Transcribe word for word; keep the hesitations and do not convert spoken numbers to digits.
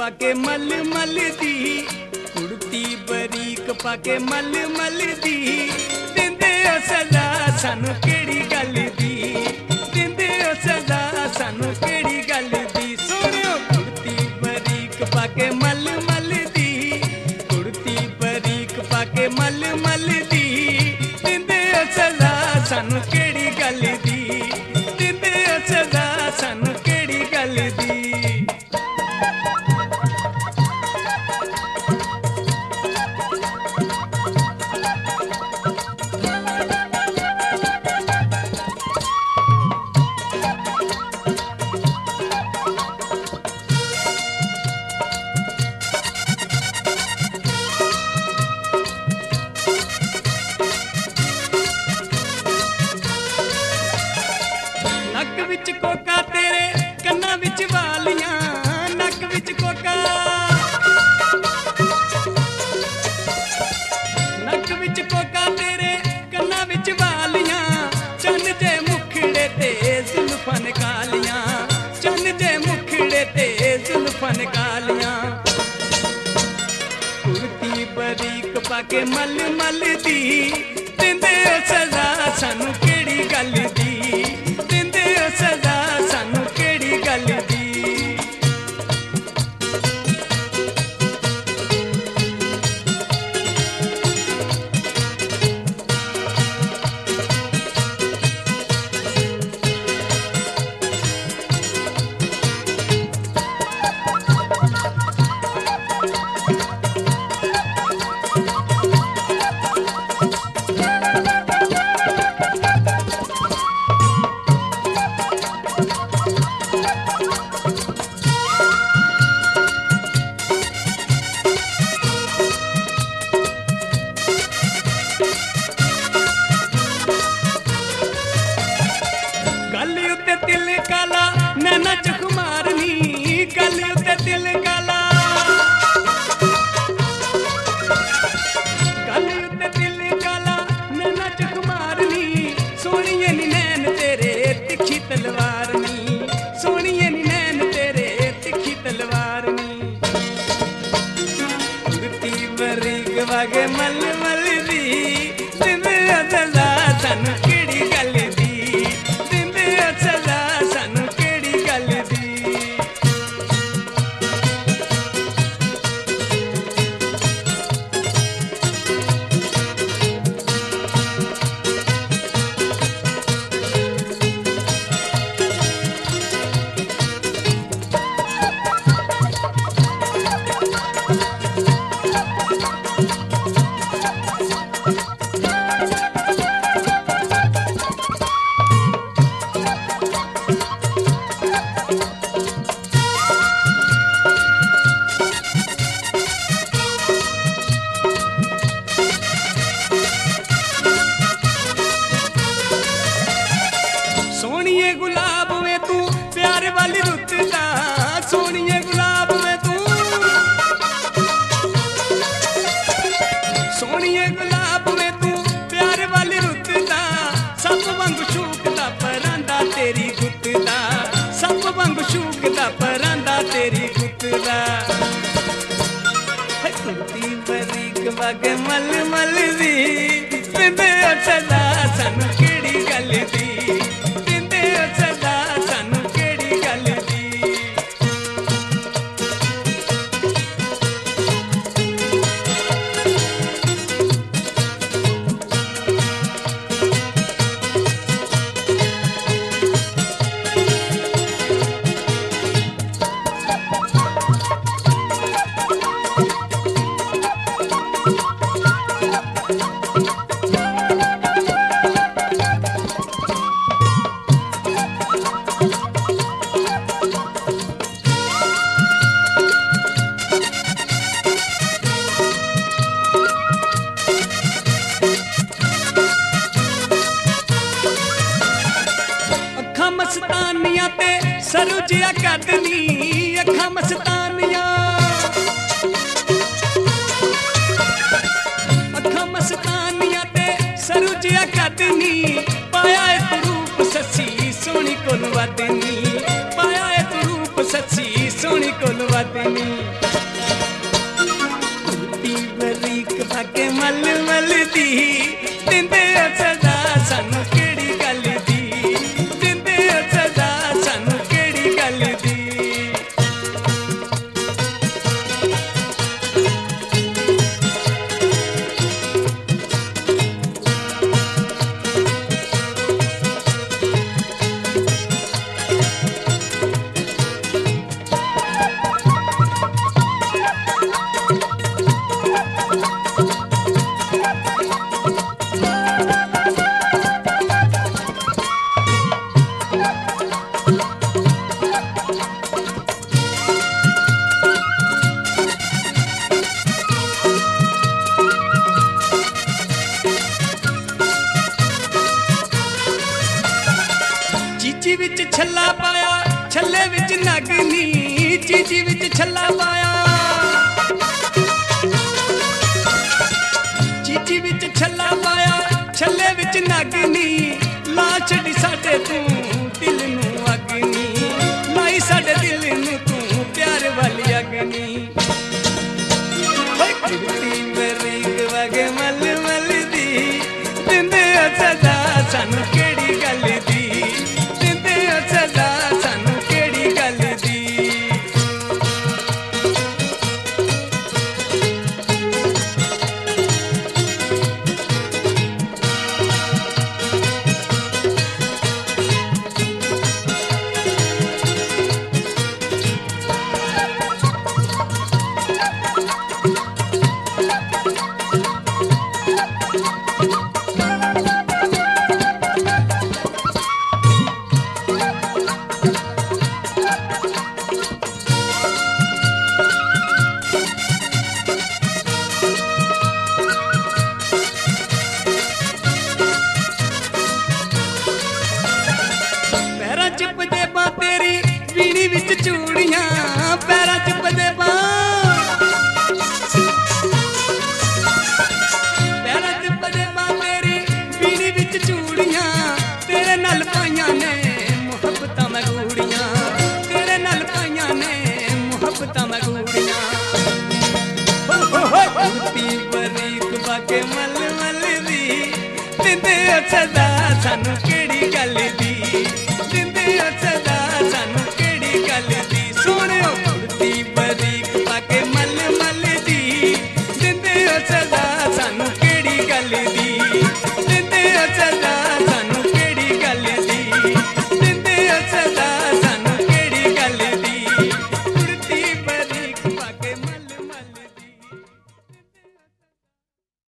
पाके मल मल दी, कुड़ती बरीक पाके मल मल दी, दिंदे ओ सजा सानू केड़ी गल दी, दिंदे ओ सजा सानू केड़ी गल दी। सोहणियो कुड़ती बरीक पाके मल मल दी, कुड़ती बरीक पाके मल मल दी, दिंदे ओ सजा सानू केड़ी गल दी, दिंदे ओ सजा सानू केड़ी गल दी। नक विच कोका तेरे कन्ना विच वालियां, नक विच कोका, नक विच कोका तेरे कन्ना विच वालियां, चन जे मुखड़े ते जुल्फां कालियां, चन जे मुखड़े ते जुल्फां कालियां, कुड़ती बरीक पाके मल मल दी, दिंदे ओ सजा सानू केड़ी गल दी, दिंदे ओ सजा सानू केड़ी गल दी। गली उत्ते दिल काला नैना चुख मारनी, गली उत्ते दिल काला, गली उत्ते दिल काला नैना चुख मारनी, सोहणिए नी नैन तेरे तिखी तलवार नी, सोहणिए नी नैन तेरे तिखी तलवार नी, कुड़ती बरीक वागे मल मल दी, दिंदे ओ सजा सानू केड़ी गल दी, दिंदे ओ सजा सानू केड़ी गल दी। सोहणिए गुलाब में तू प्यार वाली रुत दा, सोहणिए गुलाब में तू, सोहणिए गुलाब में तू प्यार वाली रुत दा, सब वांग शूकदा परांदा तेरी गुत दा, सब वांग शूकदा परांदा तेरी गुत दा। कुड़ती बरीक वागे मल मल दी, दिंदे ओ सजा सानू केड़ी गल दी, दिंदे ओ सजा सानू केड़ी गल दी। मस्तानिया ते सरुजिया कदनी, अखा मस्तानिया, अखा मस्तानिया ते सरुजिया कदनी, पाया एक रूप ससी सोनी कोल वदनी, पाया एक रूप ससी सोनी कोल वदनी। चीची विच छल्ला पाया चीची विच छल्ला पाया छल्ले विच नागनी ला छड़ी साडे तू दिल नू अग्नी लाई साडे दिल नू तू प्यार वाली अग्नि कुर्ती बरीक वगे मल मल दी दिंदे सदा सानू केड़ी गल दी दिंदे सदा सानू केड़ी गल दी चूड़ियां पैरा च पजेबा पैरा च पजेबा मेरी बीड़ी विच चूड़ियां तेरे नाल पाइयां ने मुहब्बतां मैं गूड़ियां तेरे नाल पाइयां ने मुहब्बतां मैं गूड़ियां कुर्ती बरीक बाके मल मल दी दिंदे सदा सानू केड़ी गल दी